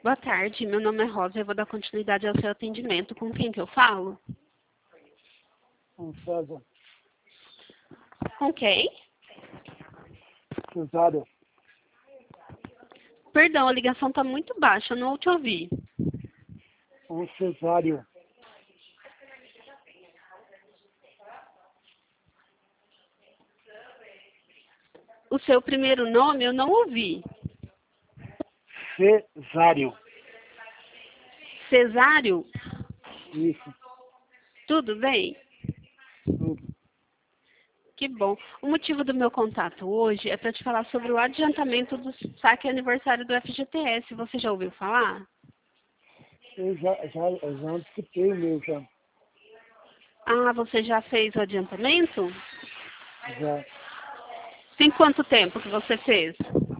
Boa tarde, meu nome é Rosa, eu vou dar continuidade ao seu atendimento. Com quem que eu falo? Com César. Com quem? Cesário. Perdão, a ligação está muito baixa, eu não te ouvi. Com Cesário. O seu primeiro nome eu não ouvi. Cesário. Cesário? Isso. Tudo bem? Tudo. Que bom. O motivo do meu contato hoje é para te falar sobre o adiantamento do saque aniversário do FGTS. Você já ouviu falar? Eu já antecipei o meu já. Ah, você já fez o adiantamento? Já. Tem quanto tempo que você fez?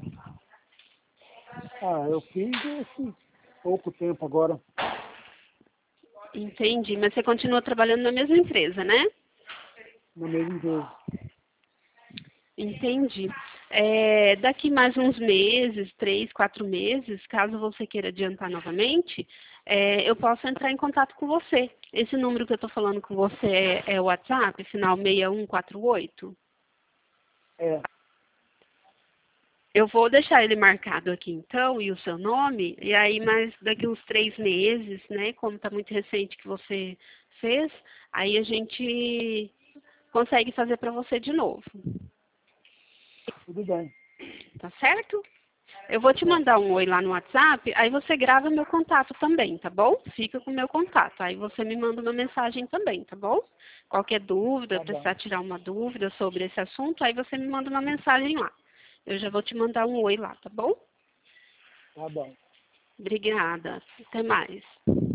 Eu fiz esse pouco tempo agora. Entendi, mas você continua trabalhando na mesma empresa, né? Na mesma empresa. Entendi. Daqui mais uns meses, 3, 4 meses, caso você queira adiantar novamente, eu posso entrar em contato com você. Esse número que eu estou falando com você é o WhatsApp, final 6148? É. Eu vou deixar ele marcado aqui então, e o seu nome, e aí mais daqui uns 3 meses, né, como está muito recente que você fez, aí a gente consegue fazer para você de novo. Tudo bem. Tá certo? Eu vou te mandar um oi lá no WhatsApp, aí você grava meu contato também, tá bom? Fica com o meu contato, aí você me manda uma mensagem também, tá bom? Qualquer dúvida, Tá bom. precisar tirar uma dúvida sobre esse assunto, aí você me manda uma mensagem lá. Eu já vou te mandar um oi lá, tá bom? Tá bom. Obrigada. Até mais.